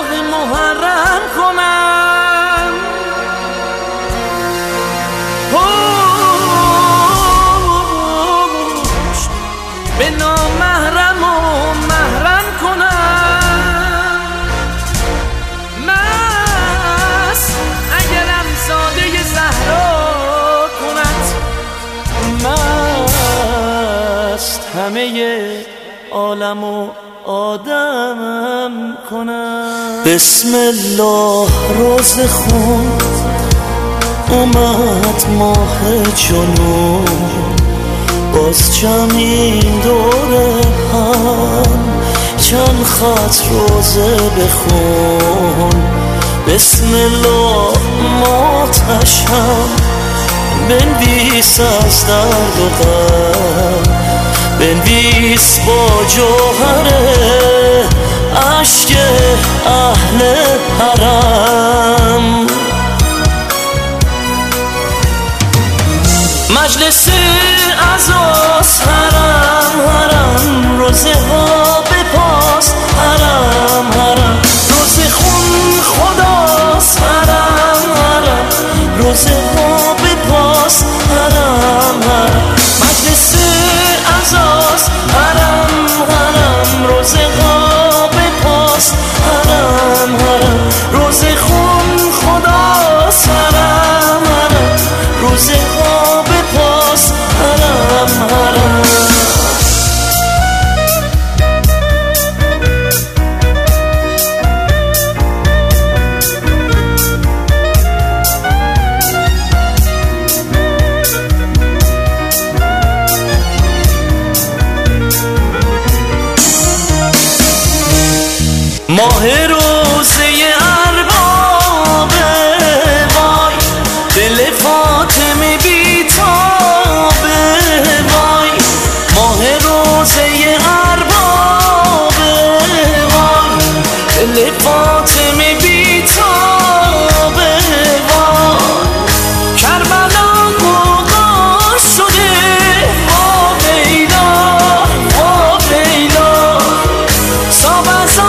ماه محرم کنم، به نامحرم و محرم کنم. مست اگرم زاده زهرا کند، مست همه عالم و آدمم کنم. بسم الله روز خون اومد ماه جنون، باز جمعین دور هم چند خط روزه بخون. بسم الله ماتشم بنویس از درد و غم، بنویس با جوهر عشق اهل حرم. مجلس عزاست حرم حرم، روزه ها بپاس حرم حرم، روزه خون خداست حرم حرم، روزه ها بپاس حرم حرم. مجلس عزاست حرم حرم، روزه ها بپاس حرم حرم، روزه خون خداست حرم حرم، روزه ها بپاس حرم حرم. ماه روزه اربابه وای، دل فاطمه بیتابه وای. ماه روزه اربابه وای، دل فاطمه بیتابه وای. کربلا غوغا شده وا ویلا وا ویلا، سابزا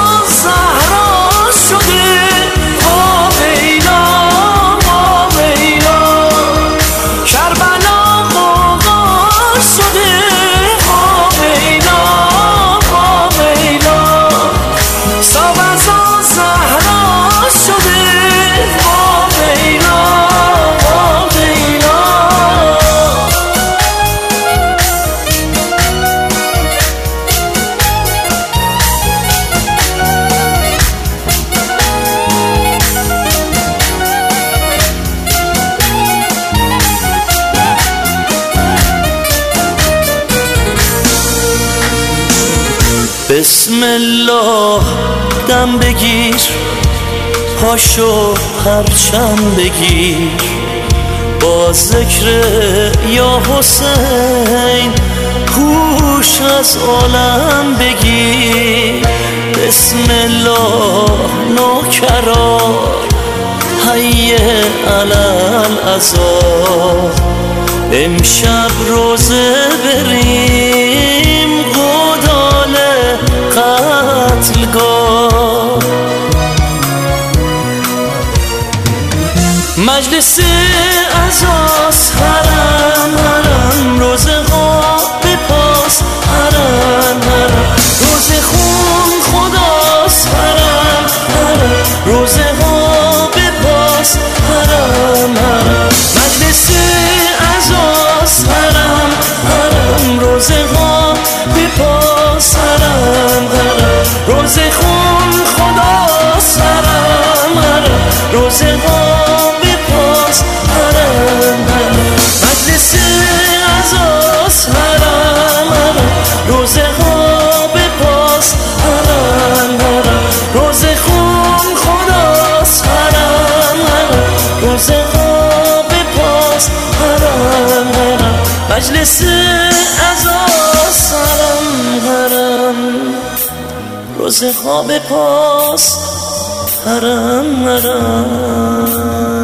بسم الله دم بگیر، پاشو پرچم بگیر، با ذکر یا حسین هوش از عالم بگیر. بسم الله نوکران حی علی العزا، امشب روزه بریم غدال قتلگاه. مجلس عزاست حرم حرم، روزه ها بپاس حرم حرم، روزه خون خداست حرم حرم، روزه ها بپاس حرم حرم. مجلس عزاست حرم حرم، روزه ها بپاس حرم حرم، روزه خون خداست حرم حرم، روزه ها بپاس حرم حرم. مجلس عزاست حرم حرم، روزه ها بپاس حرم حرم، روزه خون خداست حرم حرم، روزه ها بپاس حرم حرم. مجلس عزاست حرم حرم، روزه ها بپاس حرم حرم.